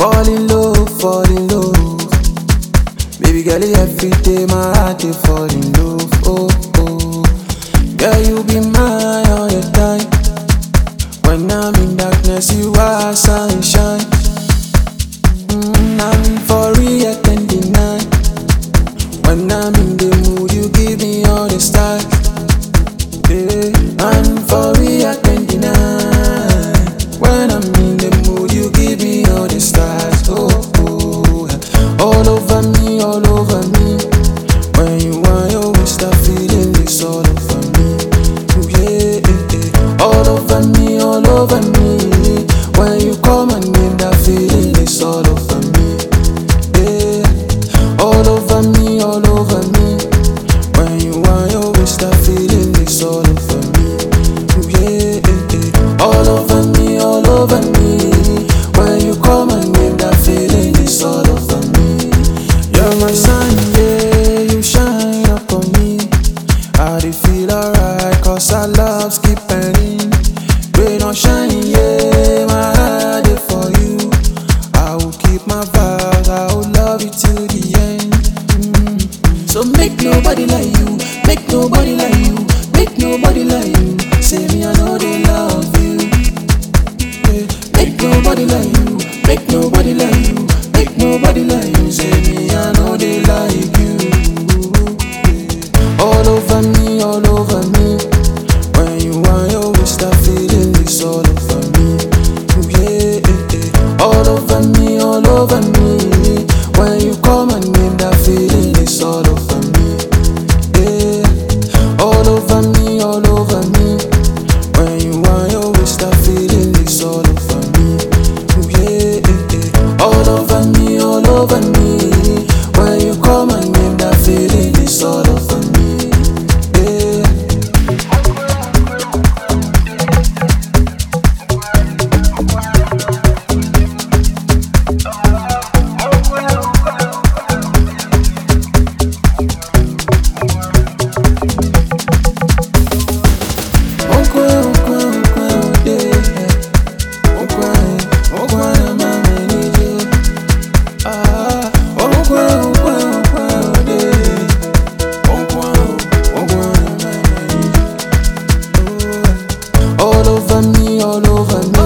fall in love. Baby girl, every day my heart dey fall in love. Oh, oh. Girl, you be mine all the time. When I'm in darkness, you are sunshine. I'm for real, I can't deny. When I'm in the mood, you give me all the style. Yeah, I'm for real, I can't deny. When I'm in the mood, you give me all the stars. Oh, oh, all over me, all over me. When you want, you always start feeling this all over me. Yeah, all over me, all over me. When you call my name, that feeling is all over me. Yeah, all over me, all over me. When you want, you always start feeling this all over me. Yeah, all over me, all over me. When you call my name, that feeling is all over me. You're my sun, yeah, you shine up on me. I dey feel alright, cause our love's keep burning. We don't shine, yeah, my heart is for you. I will keep my vows, I will love you till the end. So make nobody like you, make nobody like you, make nobody like you. Say me, I know they love you. Yeah. Make nobody like you, make nobody like you, make nobody like you. Say me, I know they like you. Yeah. All over me, all over me. When you want, you always start feeling this all over me. Yeah, all over me, all over me. When you call my name, that feeling is all over me. Yeah, all over me, all over me. When you want, you always start feeling this all over me. Yeah, all over me, all over me. When you call my name, that feeling is all over me. Yeah. All over me, all over me.